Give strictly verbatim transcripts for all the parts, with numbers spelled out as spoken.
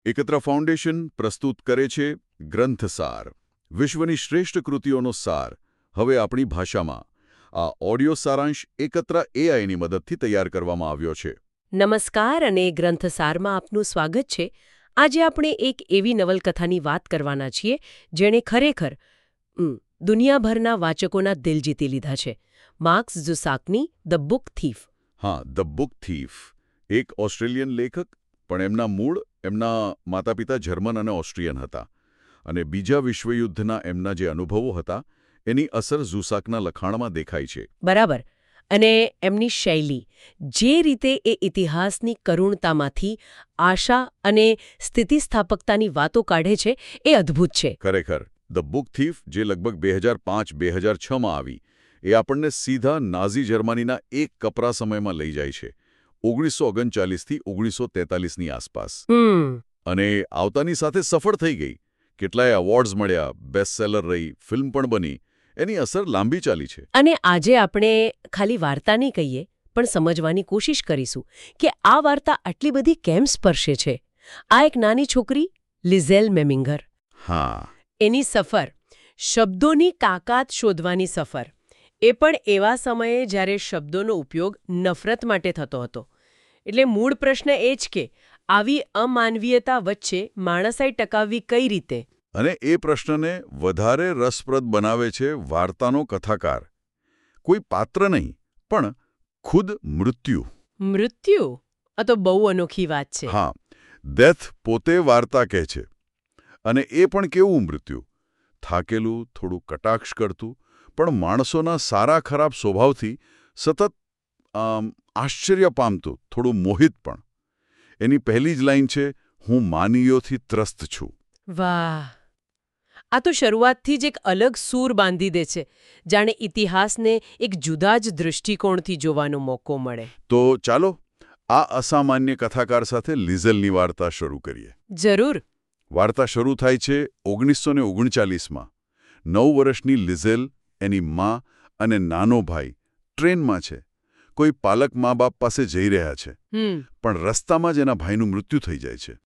એકત્ર ફાઉન્ડેશન પ્રસ્તુત કરે છે ગ્રંથસાર, વિશ્વની શ્રેષ્ઠ કૃતિઓનો સાર, હવે આપણી ભાષામાં. આ ઓડિયો સારાંશ એકત્ર એઆઈની મદદથી તૈયાર કરવામાં આવ્યો છે. નમસ્કાર અને ગ્રંથસારમાં આપનું સ્વાગત છે. આજે આપણે એક એવી નવલકથાની વાત કરવાના છીએ જેણે ખરેખર દુનિયાભરના વાચકોના દિલ જીતી લીધા છે. માર્ક્સ ઝુસાકની ધ બુક થીફ. હા, ધ બુક થીફ. એક ઓસ્ટ્રેલિયન લેખક, પણ એમના મૂળ એમના માતા પિતા જર્મન અને ઓસ્ટ્રિયન હતા, અને બીજા વિશ્વયુદ્ધના એમના જે અનુભવો હતા એની અસર ઝુસાકના લખાણમાં દેખાય છે. બરાબર. અને એમની શૈલી, જે રીતે એ ઇતિહાસની કરુણતામાંથી આશા અને સ્થિતિસ્થાપકતાની વાતો કાઢે છે એ અદ્ભુત છે. ખરેખર. ધ બુક થીફ, જે લગભગ બે હજાર પાંચ બે હજાર છમાં આવી, એ આપણને સીધા નાઝી જર્મનીના એક કપરા સમયમાં લઈ જાય છે, ઓગણીસો ઓગણચાલીસથી ઓગણીસો તેતાલીસની આસપાસ. અને આવતાની સાથે સફળ થઈ ગઈ. કેટલાય એવોર્ડ્સ મળ્યા, બેસ્ટ સેલર રહી, ફિલ્મ પણ બની. એની અસર લાંબી ચાલી છે. અને આજે આપણે ખાલી વાર્તા નહીં કહીએ, પણ સમજવાની કોશિશ કરીશું કે આ વાર્તા આટલી બધી કેમ સ્પર્શે છે. આ એક નાની છોકરી, લિઝેલ મેમિંગર. હા. એની સફર, શબ્દોની તાકાત શોધવાની સફર, એ પણ એવા સમયે જ્યારે શબ્દોનો ઉપયોગ નફરત માટે થતો હતો. એટલે મૂળ પ્રશ્ન એ જ કે આવી અમાનવીયતા વચ્ચે માણસાઈ ટકાવવી કઈ રીતે? અને એ પ્રશ્નને વધારે રસપ્રદ બનાવે છે વાર્તાનો કથાકાર. કોઈ પાત્ર નહીં, પણ ખુદ મૃત્યુ. મૃત્યુ? આ તો બહુ અનોખી વાત છે. હા, ડેથ પોતે વાર્તા કહે છે. અને એ પણ કેવું મૃત્યુ? થાકેલું, થોડું કટાક્ષ કરતું, પણ માણસોના સારા ખરાબ સ્વભાવથી સતત આશ્ચર્ય પામતું, થોડું મોહિત પણ. એની પહેલી જ લાઈન છે, હું માનીઓથી ત્રસ્ત છું. વાહ! આ તો શરૂઆતથી જ એક અલગ સૂર બાંધી દે છે, જાણે ઇતિહાસને એક જુદા જ દૃષ્ટિકોણથી જોવાનો મોકો મળે. તો ચાલો આ અસામાન્ય કથાકાર સાથે લિઝેલની વાર્તા શરૂ કરીએ. જરૂર. વાર્તા શરૂ થાય છે ઓગણીસો ને ઓગણચાલીસમાં. નવ વર્ષની લિઝેલ, એની મા અને નાનો ભાઈ ટ્રેનમાં છે. કોઈ પાલક મા બાપ પાસે જઈ રહ્યા છે, પણ રસ્તામાં જ એના ભાઈનું મૃત્યુ થઈ જાય છે.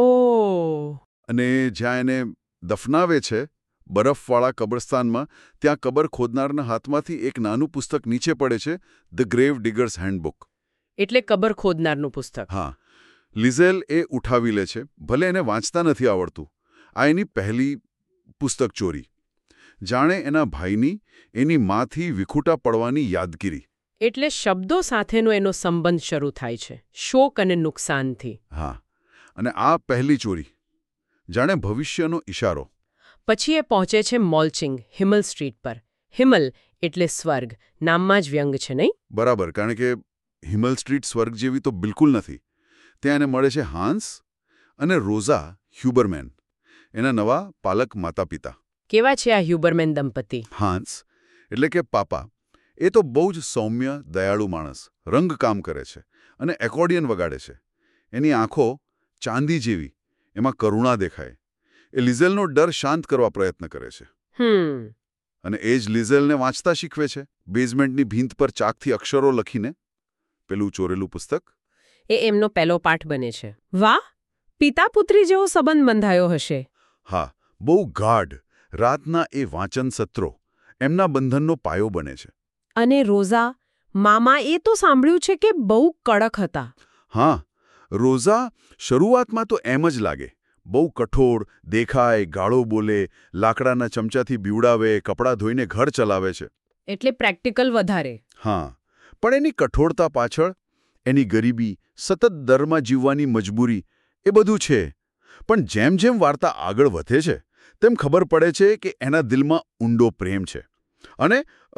ઓહ! અને જ્યાં એને દફનાવે છે, બરફવાળા કબ્રસ્તાનમાં, ત્યાં કબર ખોદનારના હાથમાંથી એક નાનું પુસ્તક નીચે પડે છે, ધ ગ્રેવ ડિગર્સ હેન્ડબુક. એટલે કબર ખોદનારનું પુસ્તક. હા. લિઝેલ એ ઉઠાવી લે છે, ભલે એને વાંચતા નથી આવડતું. આ એની પહેલી પુસ્તક ચોરી. જાણે એના ભાઈની, એની માંથી વિખૂટા પડવાની યાદગીરી. એટલે શબ્દો સાથેનો એનો સંબંધ શરૂ થાય છે, શોક અને નુકસાનથી. હા. અને આ પહેલી ચોરી, જાણે ભવિષ્યનો ઇશારો. પછી એ પહોંચે છે મોલ્ચિંગ, હિમલ સ્ટ્રીટ પર. હિમલ એટલે સ્વર્ગ, નામમાં જ વ્યંગ છે, નહીં? બરાબર, કારણ કે હિમલ સ્ટ્રીટ સ્વર્ગ જેવી તો બિલકુલ નથી. ત્યાં એને મળે છે હાન્સ અને રોઝા હ્યુબરમેન, એના નવા પાલક માતા પિતા. કેવા છે આ હ્યુબરમેન દંપતી? હાન્સ એટલે કે પાપા, એ તો બહુ જ સૌમ્ય, દયાળુ માણસ. રંગકામ કરે છે અને એકોર્ડિયન વગાડે છે. એની આંખો ચાંદી જેવી, એમાં કરુણા દેખાય. એ લિઝેલનો ડર શાંત કરવા પ્રયત્ન કરે છે. હમ અને એ જ લિઝેલને વાંચતા શીખવે છે, બેઝમેન્ટની ભીંત પર ચાકથી અક્ષરો લખીને. પેલું ચોરેલું પુસ્તક એ એમનો પહેલો પાઠ બને છે. વાહ! પિતા પુત્રી જેવો સંબંધ બંધાયો હશે. હા, બહુ ગાઢ. રાતના એ વાંચન સત્રો એમના બંધનનો પાયો બને છે. અને રોઝા, મામા, એ તો સાંભળ્યું છે કે બહુ કડક હતા. હા, રોઝા શરૂઆતમાં તો એમ જ લાગે. બહુ કઠોર દેખાય, ગાળો બોલે, લાકડાના ચમચાથી બીવડાવે, કપડાં ધોઈને ઘર ચલાવે છે. એટલે પ્રેક્ટિકલ વધારે. હા, પણ એની કઠોરતા પાછળ એની ગરીબી, સતત દરમાં જીવવાની મજબૂરી, એ બધું છે. પણ જેમ જેમ વાર્તા આગળ વધે છે, તેમ ખબર પડે છે કે એના દિલમાં ઊંડો પ્રેમ છે અને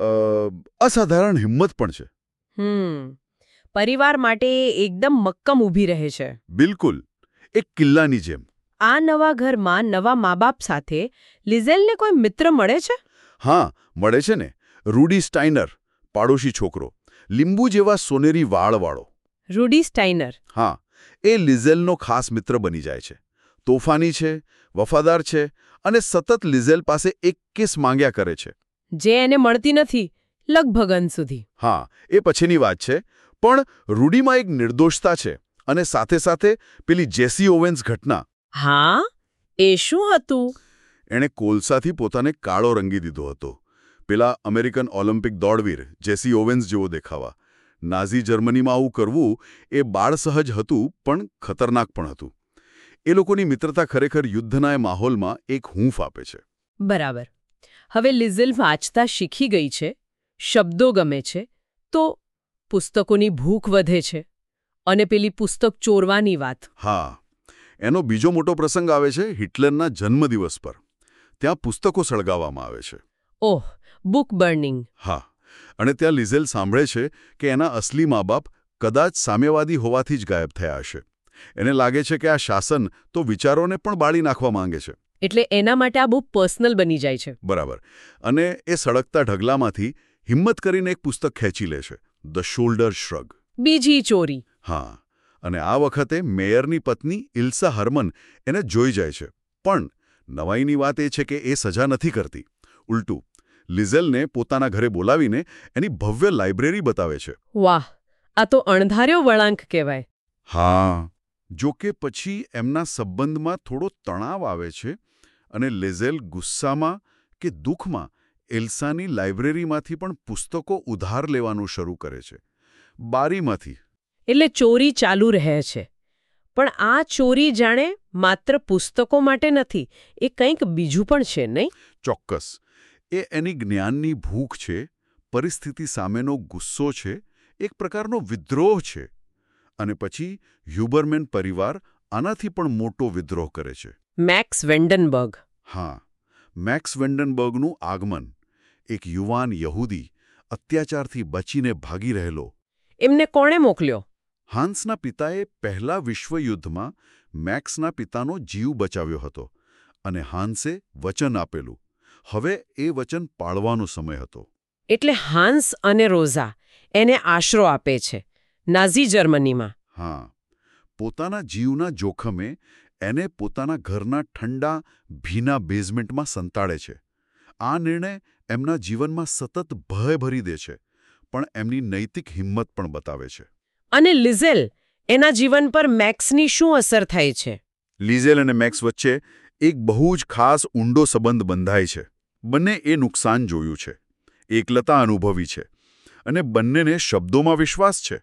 અસાધારણ હિંમત પણ છે. હમ પરિવાર માટે એકદમ મક્કમ ઊભી રહે છે. બિલકુલ, એક કિલ્લાની જેમ. આ નવા ઘરમાં નવા મા બાપ સાથે લિઝેલને કોઈ મિત્ર મળે છે? હા, મળે છે ને. રૂડી સ્ટાઇનર, પાડોશી છોકરો, લીંબુ જેવા સોનેરી વાળવાળો. રૂડી સ્ટાઇનર? હા, એ લિઝેલનો ખાસ મિત્ર બની જાય છે. તોફાની છે, વફાદાર છે અને સતત લિઝેલ પાસે એક કિસ માંગ્યા કરે છે. જે એને મળતી નથી, લગભગ અંત સુધી. હા, એ પછીની વાત છે. પણ રૂડીમાં એક નિર્દોષતા છે અને સાથે સાથે પેલી જેસી ઓવેન્સ ઘટના. હા, એ શું હતું? એણે કોલસાથી પોતાને કાળો રંગી દીધો હતો. પેલા અમેરિકન ઓલિમ્પિક દોડવીર જેસી ઓવેન્સ જેવો દેખાવા. નાઝી જર્મનીમાં આવું કરવું એ બાળસહજ હતું, પણ ખતરનાક પણ હતું. એ લોકોની મિત્રતા ખરેખર યુદ્ધના એ માહોલમાં એક હૂંફ આપે છે. બરાબર. હવે લિઝલ વાંચતા શીખી ગઈ છે, શબ્દો ગમે છે, તો પુસ્તકોની ભૂખ વધે છે. અને પેલી પુસ્તક ચોરવાની વાત. હા, એનો બીજો મોટો પ્રસંગ આવે છે હિટલરના જન્મદિવસ પર. ત્યાં પુસ્તકો સળગાવવામાં આવે છે. ઓહ, બુક બર્નિંગ. હા, અને ત્યાં લિઝેલ સાંભળે છે કે એના અસલી મા બાપ કદાચ સામ્યવાદી હોવાથી જ ગાયબ થયા હશે. એને લાગે છે કે આ શાસન તો વિચારોને પણ બાળી નાખવા માંગે છે. એટલે એના માટે આ બહુ પર્સનલ બની જાય છે. બરાબર. અને એ સળગતા ઢગલામાંથી હિંમત કરીને એક પુસ્તક ખેંચી લે છે, ધ શોલ્ડર શ્રગ. બીજી ચોરી. હા, અને આ વખતે મેયરની પત્ની ઇલ્સા હર્મન એને જોઈ જાય છે. પણ નવાઈની વાત એ છે કે એ સજા નથી કરતી. ઉલટું, લિઝેલને પોતાના ઘરે બોલાવીને એની ભવ્ય લાઇબ્રેરી બતાવે છે. વાહ, આ તો અણધાર્યો વળાંક કહેવાય. હા, જો કે પછી એમના સંબંધમાં થોડો તણાવ આવે છે અને લિઝેલ ગુસ્સામાં કે દુઃખમાં એલ્સાની લાઇબ્રેરીમાંથી પણ પુસ્તકો ઉધાર લેવાનું શરૂ કરે છે. બારીમાંથી. એટલે ચોરી ચાલુ રહે છે. પણ આ ચોરી જાણે માત્ર પુસ્તકો માટે નથી, એ કંઈક બીજું પણ છે, નહીં? ચોક્કસ. એ એની જ્ઞાનની ભૂખ છે, પરિસ્થિતિ સામેનો ગુસ્સો છે, એક પ્રકારનો વિદ્રોહ છે. અને પછી હ્યુબરમેન પરિવાર આનાથી પણ મોટો વિદ્રોહ કરે છે. Max Vandenburg. હા, મેક્સ વેન્ડનબર્ગનું આગમન. એક યુવાન યહૂદી, અત્યાચારથી બચીને ભાગી રહેલો. એમને કોણે મોકલ્યો? હાન્સના પિતાએ પહેલા વિશ્વયુદ્ધમાં મેક્સના પિતાનો જીવ બચાવ્યો હતો અને હાન્સે વચન આપેલું. હવે એ વચન પાળવાનો સમય હતો. એટલે હાન્સ અને રોઝા એને આશરો આપે છે નાઝી જર્મનીમાં. હા, પોતાના જીવના જોખમે એને પોતાના ઘરના ઠંડા, ભીના બેઝમેન્ટમાં સંતાડે છે. આ નિર્ણય એમના જીવનમાં સતત ભય ભરી દે છે, પણ એમની નૈતિક હિંમત પણ બતાવે છે. અને લિઝેલ, એના જીવન પર મેક્સની શું અસર થાય છે? લિઝેલ અને મેક્સ વચ્ચે એક બહુ જ ખાસ ઊંડો સંબંધ બંધાય છે. બંને એ નુકસાન જોયું છે, એકલતા અનુભવી છે, અને બંનેને શબ્દોમાં વિશ્વાસ છે.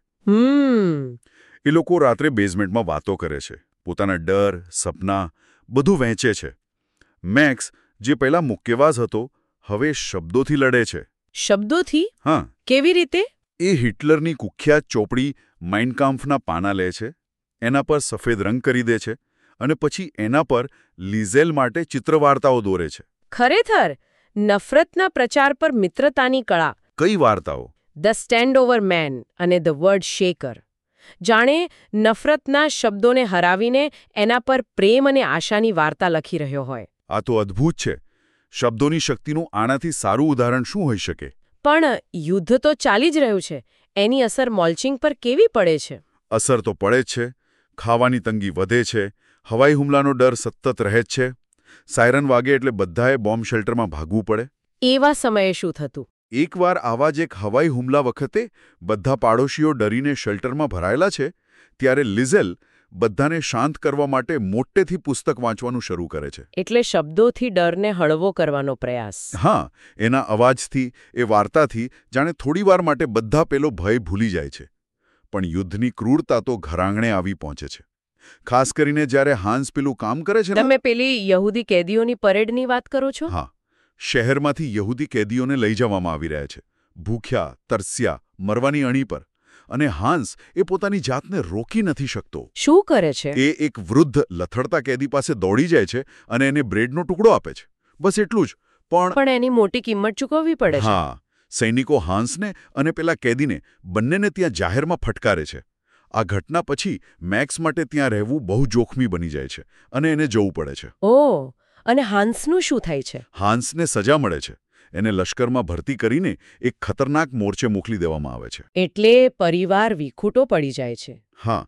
હમ એ લોકો રાત્રે બેઝમેન્ટમાં વાતો કરે છે, પોતાના ડર, સપના બધું વહેંચે છે. મેક્સ, જે પહેલા મુક્કેબાજ હતો, હવે શબ્દોથી લડે છે. શબ્દોથી? હા. કેવી રીતે? એ હિટલરની કુખ્યાત ચોપડી માઇન કામ્ફના પાના લે છે, એના પર સફેદ રંગ કરી દે છે, અને પછી એના પર લિઝેલ માટે ચિત્રવાર્તાઓ દોરે છે. ખરેખર, નફરતના પ્રચાર પર મિત્રતાની કળા. કઈ વાર્તાઓ? ધ સ્ટેન્ડ ઓવર મેન અને ધ વર્ડ શેકર. જાણે નફરતના શબ્દોને હરાવીને એના પર પ્રેમ અને આશાની વાર્તા લખી રહ્યો હોય. આ તો અદ્ભુત છે. શબ્દોની શક્તિનું આનાથી સારું ઉદાહરણ શું હોઈ શકે? પણ યુદ્ધ તો ચાલી જ રહ્યું છે. એની અસર મોલ્ચિંગ પર કેવી પડે છે? અસર તો પડે જ છે. ખાવાની તંગી વધે છે. હવાઈ હુમલાનો ડર સતત રહે જ છે. સાયરન વાગે એટલે બધાએ બોમ્બ શેલ્ટરમાં ભાગવું પડે. એવા સમયે શું થતું? એકવાર આવા જ એક હવાઈ હુમલા વખતે બધા પાડોશીઓ ડરીને શેલ્ટરમાં ભરાયેલા છે, ત્યારે લિઝેલ બધાને શાંત કરવા માટે મોટેથી પુસ્તક વાંચવાનું શરૂ કરે છે. એટલે શબ્દોથી ડરને હળવો કરવાનો પ્રયાસ. હા, એના અવાજથી, એ વાર્તાથી જાણે થોડીવાર માટે બધા પેલો ભય ભૂલી જાય છે. પણ યુદ્ધની ક્રૂરતા તો ઘરાંગણે આવી પહોંચે છે. ખાસ કરીને જ્યારે હાન્સ પેલું કામ કરે છે ને. તમે પેલી યહૂદી કેદીઓની પરેડની વાત કરો છો? હા, શહેરમાંથી યહૂદી કેદીઓને લઈ જવામાં આવી રહ્યા છે, ભૂખ્યા, તરસ્યા, મરવાની અણી પર. અને હાન્સ એ પોતાની જાતને રોકી નથી શકતો. શું કરે છે? એ એક વૃદ્ધ લથડતા કેદી પાસે દોડી જાય છે અને એને બ્રેડનો ટુકડો આપે છે. બસ એટલું જ. પણ પણ એની મોટી કિંમત ચૂકવવી પડે છે. હા, સૈનિકો હાન્સને અને પેલા કેદીને બંનેને ત્યાં જાહેરમાં ફટકારે છે. આ ઘટના પછી મેક્સ માટે ત્યાં રહેવું બહુ જોખમી બની જાય છે અને એને જવું પડે છે. ઓહ, અને હાન્સનું શું થાય છે? હાન્સને સજા મળે છે. એને લશ્કરમાં ભરતી કરીને એક ખતરનાક મોરચે મોકલી દેવામાં આવે છે. એટલે પરિવાર વિખૂટો પડી જાય છે. હા.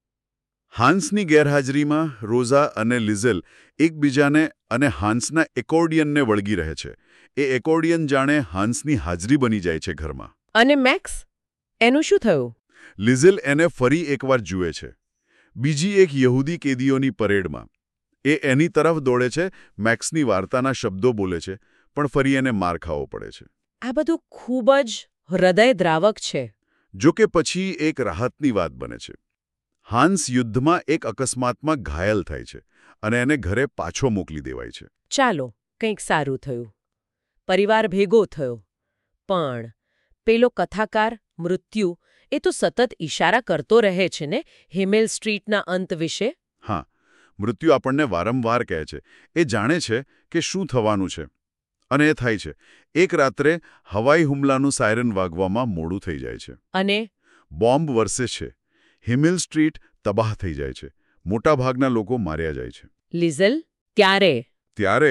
હાન્સની ગેરહાજરીમાં રોઝા અને લિઝેલ એકબીજાને અને હાન્સના એકોર્ડિયનને વળગી રહે છે. એ એકોર્ડિયન જાણે હાન્સની હાજરી બની જાય છે ઘરમાં. અને મેક્સ? એનું શું થયું? લિઝેલ એને ફરી એકવાર જુએ છે. બીજી એક યહૂદી કેદીઓની પરેડમાં. એ એની તરફ દોડે છે, મેક્સની વાર્તાના શબ્દો બોલે છે, પણ ફરી એને માર ખાવો પડે છે. આ બધું ખૂબ જ હૃદયદ્રાવક છે. જો કે પછી એક રાહતની વાત બને છે. હાન્સ યુદ્ધમાં એક અકસ્માતમાં ઘાયલ થાય છે અને એને ઘરે પાછો મોકલી દેવાય છે. ચાલો, કંઈક સારું થયું. પરિવાર ભેગો થયો. પણ પેલો કથાકાર મૃત્યુ એ તો સતત ઈશારા કરતો રહે છે ને હિમેલ સ્ટ્રીટના અંત વિશે. હા, મૃત્યુ આપણને વારંવાર કહે છે. એ જાણે છે કે શું થવાનું છે. અને એ થાય છે. એક રાત્રે હવાઈ હુમલાનું સાયરન વાગવામાં મોડું થઈ જાય છે. અને બોમ્બ વરસે છે. હિમેલ સ્ટ્રીટ તબાહ થઈ જાય છે. મોટાભાગના લોકો માર્યા જાય છે. લિઝલ ક્યારે? ત્યારે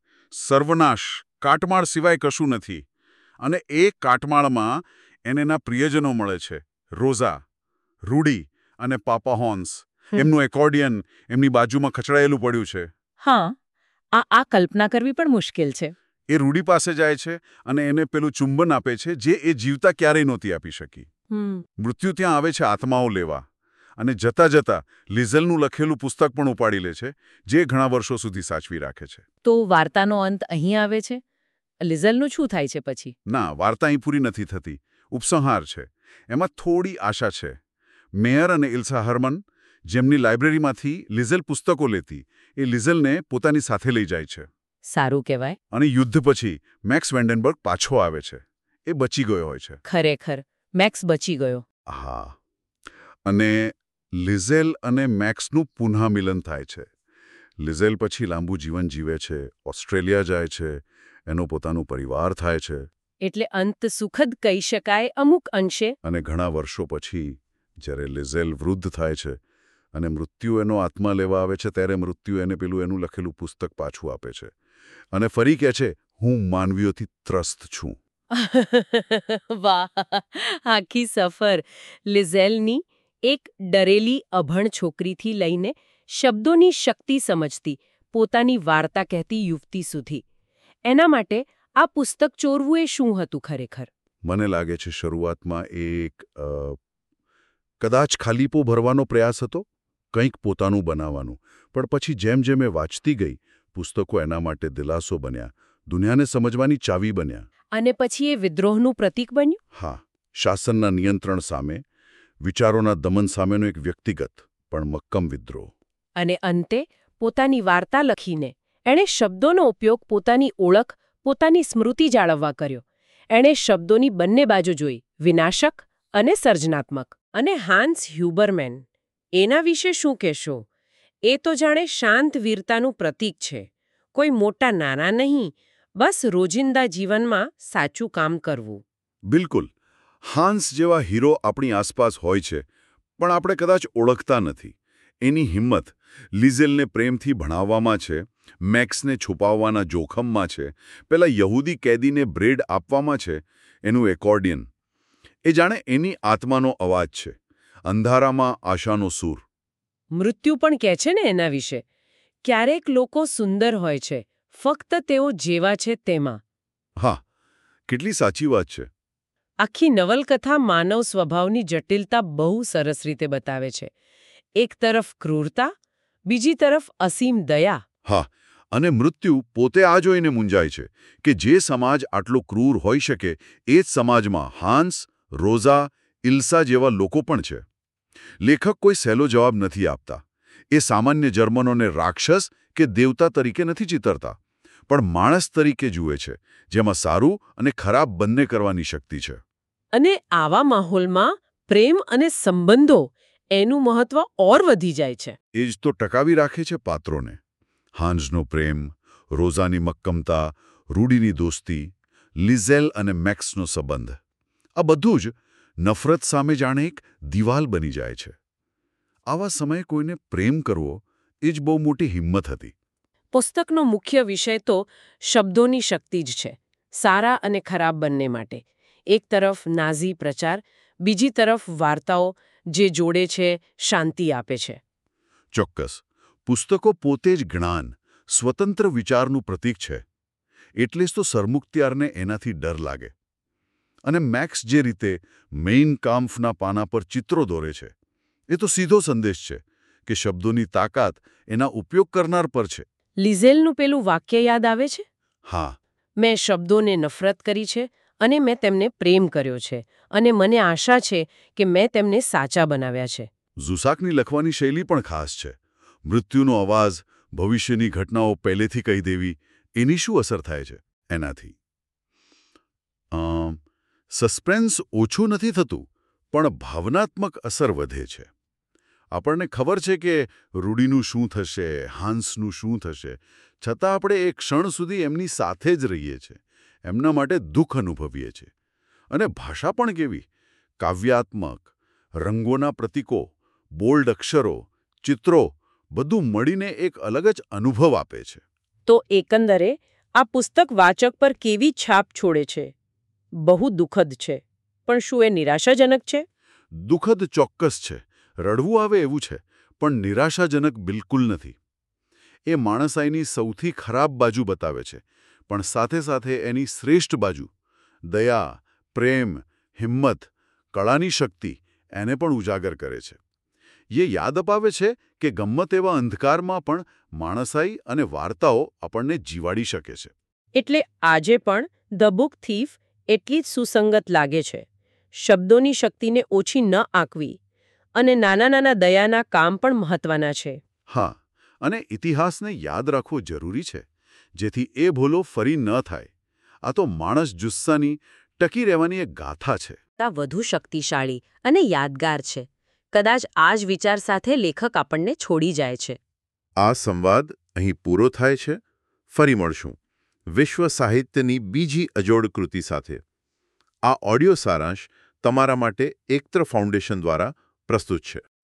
સર્વનાશ, કાટમાળ સિવાય કશું નથી. અને એ કાટમાળમાં એને એના પ્રિયજનો મળે છે. રોઝા, રૂડી અને પાપા હોન્સ. એમનું એકોર્ડિયન એમની બાજુમાં ખચડાયેલું પડ્યું છે. હા, આ આ કલ્પના કરવી પણ મુશ્કેલ છે. એ રૂડી પાસે જાય છે અને એને પેલું ચુંબન આપે છે જે એ જીવતા ક્યારેય નહોતી આપી શકી. મૃત્યુ ત્યાં આવે છે આત્માઓ લેવા. અને જતા જતા લિઝલનું લખેલું પુસ્તક પણ ઉપાડી લે છે, જે ઘણા વર્ષો સુધી સાચવી રાખે છે. તો વાર્તાનો અંત અહીં આવે છે? લિઝલનું શું થાય છે પછી? ના, વાર્તા અહીં પૂરી નથી થતી. ઉપસંહાર છે. એમાં થોડી આશા છે. મેયર અને ઇલ્સા હરમન, જેમની લાઇબ્રેરીમાંથી લિઝલ પુસ્તકો લેતી, એ લિઝલને પોતાની સાથે લઈ જાય છે. સારું કહેવાય. અને યુદ્ધ પછી મેક્સ વેન્ડનબર્ગ પાછો આવે છે. એ બચી ગયો હોય છે. ખરેખર મેક્સ બચી ગયો. હા. અને લિઝેલ અને મેક્સનું પુનઃમિલન થાય છે. લિઝેલ પછી લાંબુ જીવન જીવે છે, ઓસ્ટ્રેલિયા જાય છે, એનો પોતાનો પરિવાર થાય છે. એટલે અંત સુખદ કહી શકાય અમુક અંશે. અને ઘણા વર્ષો પછી જ્યારે લિઝેલ વૃદ્ધ થાય છે અને મૃત્યુ એનો આત્મા લેવા આવે છે, ત્યારે મૃત્યુ એને પેલું એનું લખેલું પુસ્તક પાછું આપે છે. અને ફરી કહે છે, હું માનવીઓથી ત્રસ્ત છું. વાહ! આખી સફર લિઝેલની એક ડરેલી અભણ છોકરીથી લઈને શબ્દોની શક્તિ સમજતી, પોતાની વાર્તા કહેતી યુવતી સુધી. એના માટે આ પુસ્તક ચોરવું એ શું હતું ખરેખર? મને લાગે છે શરૂઆતમાં એક અ, કદાચ ખાલીપો ભરવાનો પ્રયાસ હતો, કંઈક પોતાનું બનાવવાનું. પણ પછી જેમ જેમ એ વાંચતી ગઈ, પુસ્તકો એના માટે દિલાસો બન્યા, દુનિયાને સમજવાની ચાવી બન્યા. અને પછી એ વિદ્રોહનું પ્રતીક બન્યું? હા, શાસનના નિયંત્રણ સામે, વિચારોના દમન સામેનો એક વ્યક્તિગત પણ મક્કમ વિદ્રોહ. અને અંતે પોતાની વાર્તા લખીને એણે શબ્દોનો ઉપયોગ પોતાની ઓળખ, પોતાની સ્મૃતિ જાળવવા કર્યો. એણે શબ્દોની બંને બાજુ જોઈ, વિનાશક અને સર્જનાત્મક. અને હાન્સ હ્યુબરમેન, એના વિશે શું કહેશો? એ તો જાણે શાંત વીરતાનું પ્રતીક છે. કોઈ મોટા નાના નહીં, બસ રોજિંદા જીવનમાં સાચું કામ કરવું. બિલકુલ. હાન્સ જેવા હીરો આપણી આસપાસ હોય છે, પણ આપણે કદાચ ઓળખતા નથી. એની હિંમત લિઝેલને પ્રેમથી ભણાવવામાં છે, મેક્સને છુપાવવાના જોખમમાં છે, પેલા યહૂદી કેદીને બ્રેડ આપવામાં છે, એનું એકોર્ડિયન. એ જાણે એની આત્માનો અવાજ છે, અંધારામાં આશાનો સૂર. મૃત્યુ પણ કહે છે ને એના વિશે. ક્યારેક લોકો સુંદર હોય છે, ફક્ત તેઓ જેવા છે તેમાં. હા, કેટલી સાચી વાત છે. આખી નવલકથા માનવ સ્વભાવની જટિલતા બહુ સરસ રીતે બતાવે છે. એક તરફ ક્રૂરતા, બીજી તરફ અસીમ દયા. હા, અને મૃત્યુ પોતે આ જોઈને મૂંઝાય છે કે જે સમાજ આટલો ક્રૂર હોઈ શકે, એ જ સમાજમાં હાન્સ, રોઝા, ઇલ્સા જેવા લોકો પણ છે. લેખક કોઈ સહેલો જવાબ નથી આપતા. એ સામાન્ય જર્મનોને રાક્ષસ કે દેવતા તરીકે નથી ચિતરતા, પણ માણસ તરીકે જુએ છે, જેમાં સારું અને ખરાબ બંને કરવાની શક્તિ છે. અને આવા માહોલમાં પ્રેમ અને સંબંધો એનું મહત્વ ઓર વધી જાય છે. એ જ તો ટકાવી રાખે છે પાત્રોને. હાન્સનો પ્રેમ, રોઝાની મક્કમતા, રૂડીની દોસ્તી, લિઝેલ અને મેક્સનો સંબંધ. આ બધું જ નફરત સામે જાણે એક દિવાલ બની જાય છે. આવા સમયે કોઈને પ્રેમ કરવો એ જ બહુ મોટી હિંમત હતી. પુસ્તકનો મુખ્ય વિષય તો શબ્દોની શક્તિ જ છે, સારા અને ખરાબ બંને માટે. એક તરફ નાઝી પ્રચાર, બીજી તરફ વાર્તાઓ જે જોડે છે, શાંતિ આપે છે. ચોક્કસ. પુસ્તકો પોતે જ જ્ઞાન, સ્વતંત્ર વિચારનું પ્રતીક છે. એટલે જ તો સરમુખત્યારને એનાથી ડર લાગે. અને મેક્સ જે રીતે મેઇન કામ્ફના પાના પર ચિત્રો દોરે છે, એ તો સીધો સંદેશ છે કે શબ્દોની તાકાત એના ઉપયોગ કરનાર પર છે. લિઝેલનું પેલું વાક્ય યાદ આવે છે? હા, મેં શબ્દોને નફરત કરી છે અને મેં તેમને પ્રેમ કર્યો છે અને મને આશા છે કે મેં તેમને સાચા બનાવ્યા છે. ઝુસાકની લખવાની શૈલી પણ ખાસ છે. મૃત્યુનો અવાજ, ભવિષ્યની ઘટનાઓ પહેલેથી કહી દેવી, એની શું અસર થાય છે એનાથી? અમ, સસ્પેન્સ ઓછું નથી થતું, પણ ભાવનાત્મક અસર વધે છે. આપણને ખબર છે કે રૂડીનું શું થશે, હાન્સનું શું થશે, છતાં આપણે એક ક્ષણ સુધી એમની સાથે જ રહીએ છીએ, એમના માટે દુઃખ અનુભવીએ છીએ. અને ભાષા પણ કેવી કાવ્યાત્મક, રંગોના પ્રતીકો, બોલ્ડ અક્ષરો, ચિત્રો, બધું મળીને એક અલગ જ અનુભવ આપે છે. તો એકંદરે આ પુસ્તક વાચક પર કેવી છાપ છોડે છે? બહુ દુઃખદ છે, પણ શું એ નિરાશાજનક છે? દુઃખદ ચોક્કસ છે, રડવું આવે એવું છે, પણ નિરાશાજનક બિલકુલ નથી. એ માણસાઈની સૌથી ખરાબ બાજુ બતાવે છે, પણ સાથે સાથે એની શ્રેષ્ઠ બાજુ દયા, પ્રેમ, હિંમત, કળાની શક્તિ એને પણ ઉજાગર કરે છે. એ યાદ અપાવે છે કે ગમ્મત એવા અંધકારમાં પણ માણસાઈ અને વાર્તાઓ આપણને જીવાડી શકે છે. એટલે આજે પણ ધ બુક થીફ એટલી જ સુસંગત લાગે છે. શબ્દોની શક્તિને ઓછી ન આંકવી અને નાના નાના દયાના કામ પણ મહત્વના છે. હા, અને ઇતિહાસને યાદ રાખવો જરૂરી છે, જેથી એ ભૂલો ફરી ન થાય. આ તો માણસ જુસ્સાની, ટકી રહેવાની એક ગાથા છે. આ વધુ શક્તિશાળી અને યાદગાર છે. કદાચ આ જ વિચાર સાથે લેખક આપણને છોડી જાય છે. આ સંવાદ અહીં પૂરો થાય છે. ફરી મળશું વિશ્વ સાહિત્યની બીજી અજોડ કૃતિ સાથે. આ ઓડિયો સારાંશ તમારા માટે એકત્ર ફાઉન્ડેશન દ્વારા પ્રસ્તુત છે.